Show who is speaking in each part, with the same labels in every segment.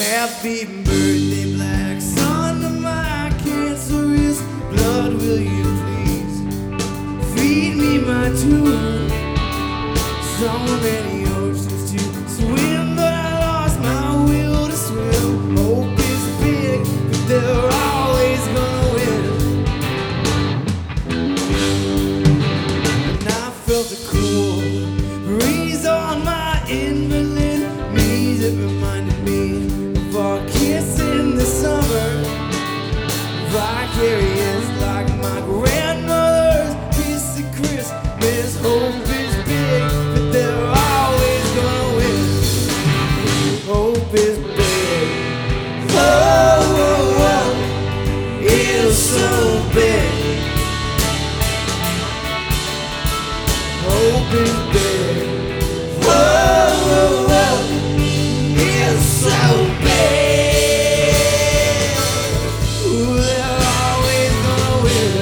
Speaker 1: Happy birthday, black sun of my cancerous blood. Will you please feed me my tune? So many oceans to swim, but I lost my will to swim. Hope is big, but they're always gonna win. And I felt a cool breeze on my invalid knees. It reminded me of our kiss in the summer, vicarious like my grandmother's kiss at Christmas. Hope is big, but they're always gonna win. Hope is big. Whoa, whoa, whoa, it's so big. Hope is big. Whoa, whoa, whoa, it's so big. Ooh, they're always gonna win.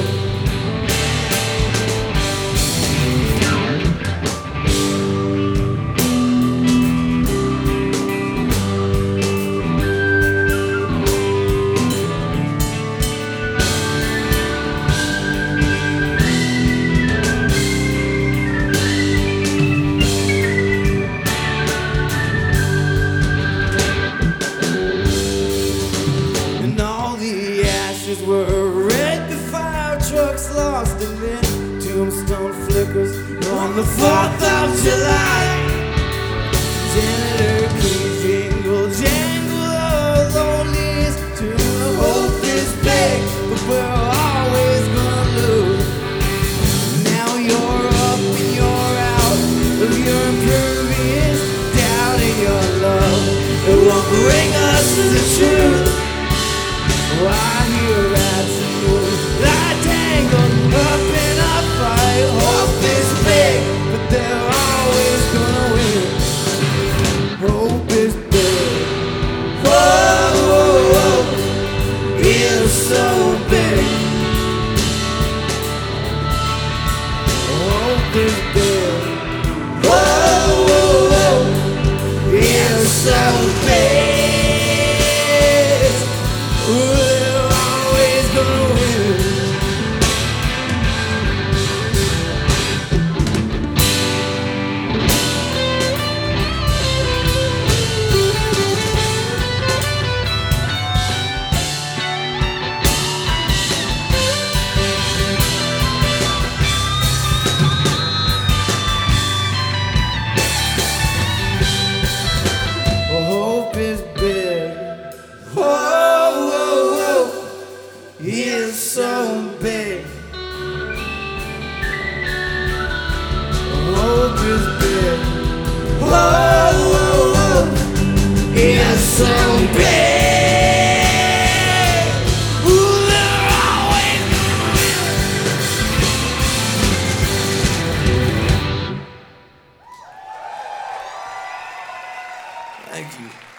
Speaker 1: And all the ashes were red, the fire trucks lost, and then tombstone flickers on the 4th of July. Janitor keys jingle, jangle, the loneliest tune. Hope is big, but we're always gonna lose. Now you're up and you're out of your impervious doubt in your love. It won't bring us the truth. Oh, I hear rats and moves that tangle up in a fight. Hope is big, but they're always gonna win. Hope is big. Whoa, whoa, whoa, it's so big. Hope is big. Whoa, whoa, whoa, it's so big. We're always gonna win. Hope is big. Whoa, whoa, whoa, it's so big. Hope is big. Whoa, whoa, whoa, it's so big. Ooh, they're always gonna win. Thank you.